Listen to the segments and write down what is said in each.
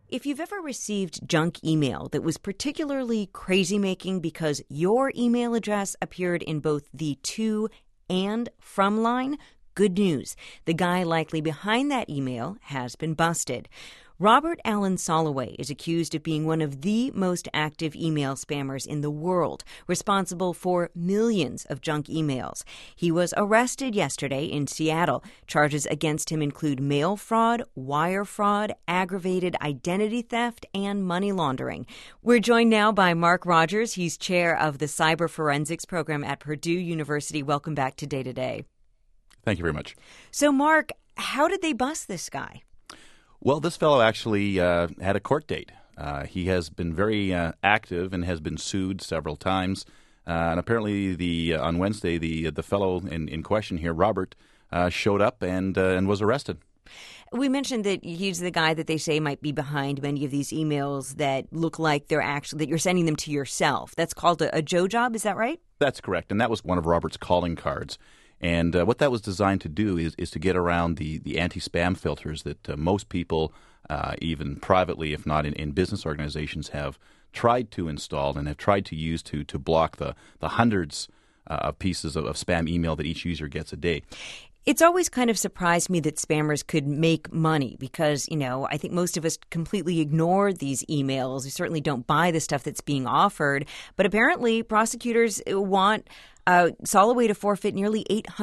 If you've ever received junk email that was particularly crazy-making because your email address appeared in both the to and from line, good news. The guy likely behind that email has been busted. Robert Allen Soloway is accused of being one of the most active email spammers in the world, responsible for millions of junk emails. He was arrested yesterday in Seattle. Charges against him include mail fraud, wire fraud, aggravated identity theft, and money laundering. We're joined now by Mark Rogers. He's chair of the Cyber Forensics program at Purdue University. Welcome back to Day to Day. Thank you very much. So, Mark, how did they bust this guy? Well, this fellow actually had a court date. He has been very active and has been sued several times. And apparently, on Wednesday, the fellow in question here, Robert, showed up and was arrested. We mentioned that he's the guy that they say might be behind many of these emails that look like that you're sending them to yourself. That's called a Joe job. Is that right? That's correct. And that was one of Robert's calling cards. And what that was designed to do is to get around the anti-spam filters that most people, even privately, if not in business organizations, have tried to install and have tried to use to block the hundreds of pieces of spam email that each user gets a day. It's always kind of surprised me that spammers could make money because, I think most of us completely ignore these emails. We certainly don't buy the stuff that's being offered. But apparently prosecutors want Soloway to forfeit nearly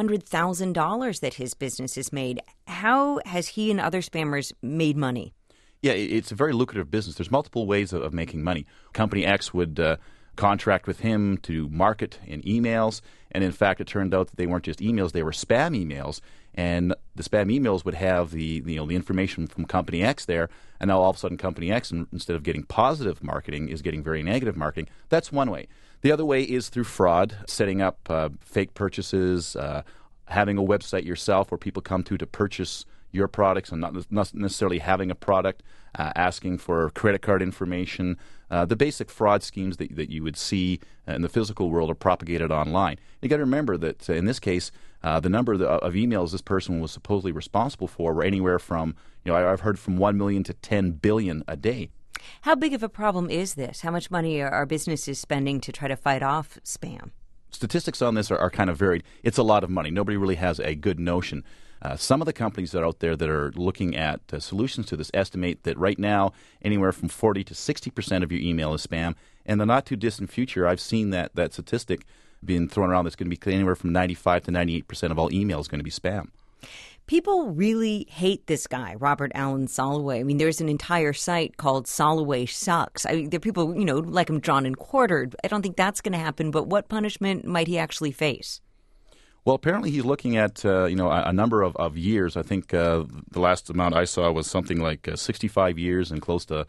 $800,000 that his business has made. How has he and other spammers made money? Yeah, it's a very lucrative business. There's multiple ways of making money. Company X would contract with him to market in emails. And in fact, it turned out that they weren't just emails, they were spam emails. And the spam emails would have the information from Company X there. And now all of a sudden Company X, instead of getting positive marketing, is getting very negative marketing. That's one way. The other way is through fraud, setting up fake purchases, having a website yourself where people come to purchase your products and not necessarily having a product, asking for credit card information. The basic fraud schemes that you would see in the physical world are propagated online. You got to remember that in this case, the number of emails this person was supposedly responsible for were anywhere from, I've heard from 1 million to 10 billion a day. How big of a problem is this? How much money are businesses spending to try to fight off spam? Statistics on this are kind of varied. It's a lot of money. Nobody really has a good notion. Some of the companies that are out there that are looking at solutions to this estimate that right now anywhere from 40 to 60% of your email is spam. In the not-too-distant future, I've seen that statistic being thrown around that's going to be anywhere from 95 to 98% of all email is going to be spam. People really hate this guy, Robert Allen Soloway. I mean, there's an entire site called Soloway Sucks. There are people, like him drawn and quartered. I don't think that's going to happen, but what punishment might he actually face? Well, apparently he's looking at a number of years. I think the last amount I saw was something like 65 years and close to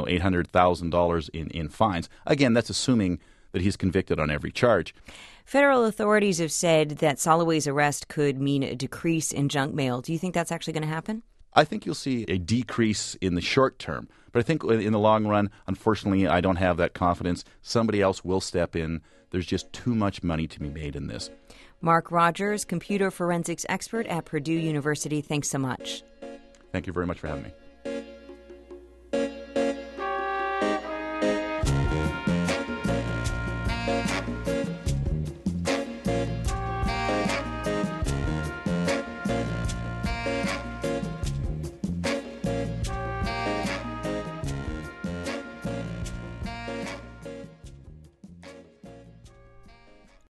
$800,000 in fines. Again, that's assuming that he's convicted on every charge. Federal authorities have said that Soloway's arrest could mean a decrease in junk mail. Do you think that's actually going to happen? I think you'll see a decrease in the short term. But I think in the long run, unfortunately, I don't have that confidence. Somebody else will step in. There's just too much money to be made in this. Mark Rogers, computer forensics expert at Purdue University. Thanks so much. Thank you very much for having me.